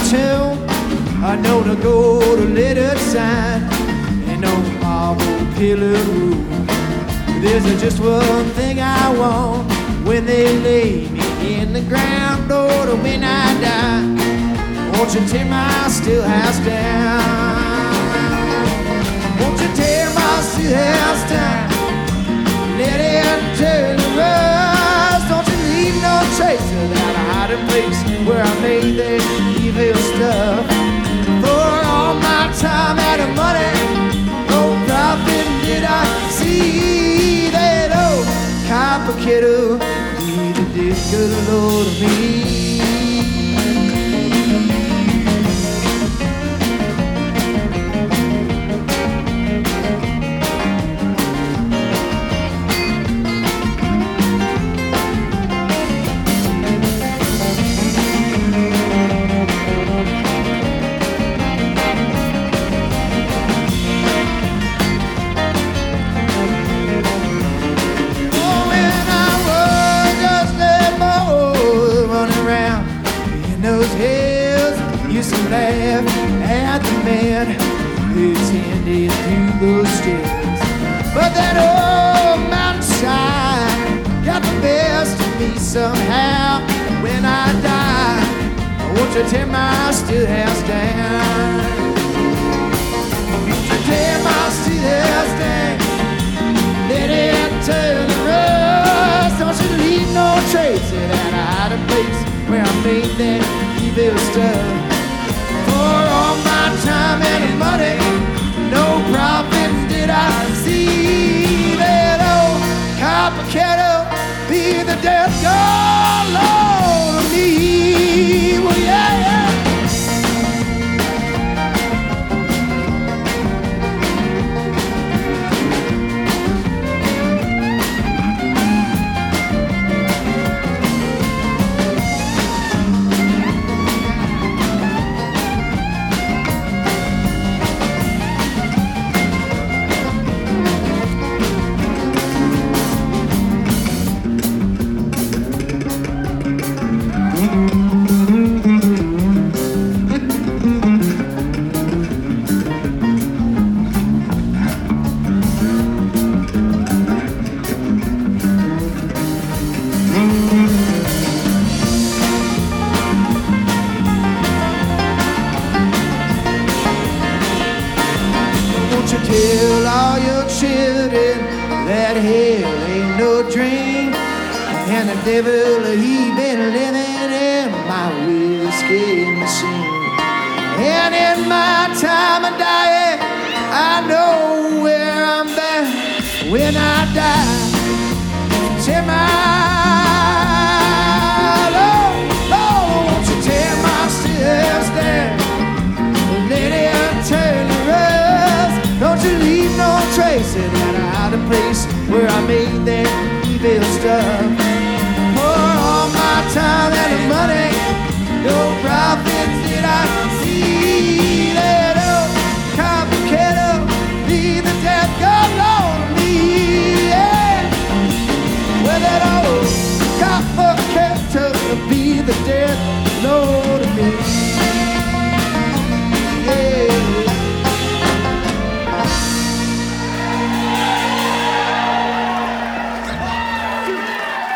tomb. I know to go to little sign and no marble pillar roof. There's just one thing I want when they lay me in the ground, or when I die. Won't you tear my still house down? Won't you tear my still house down? Let it turn to rust. Don't you leave no trace of that hiding place where I made that evil stuff. For all my time and money, no profit did I see. That old copper kettle needed this good Lord of me. Used to laugh at the man who tended through those stairs. But that old mountainside got the best of me somehow. When I die, won't you tear my still house down? Won't you tear my still house down? Let it turn to rust. Don't you leave no trace of that hiding place where I made that evil stuff. For all my time and money, no profits did I see. That old copper kettle be the death god Lord of me. Well, yeah, yeah. Tell all your children that hell ain't no dream, and the devil, he been living in my whiskey machine. And in my time of dying, I know where I'm bound. When I die, tear my Lord, won't you tear my steps down? Let it turn to rust. Don't you leave no trace in that hiding place where I made that evil stuff. For all my time and money, no profits did I see. That old copper kettle be the death god Lord of me. Yeah. Well, that old copper kettle be the death Lord.